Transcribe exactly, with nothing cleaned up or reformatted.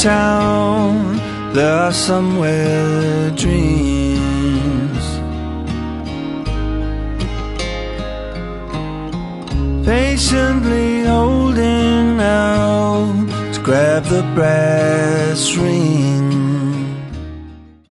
town, there are somewhere dreams. Patiently holding out to grab the brass ring.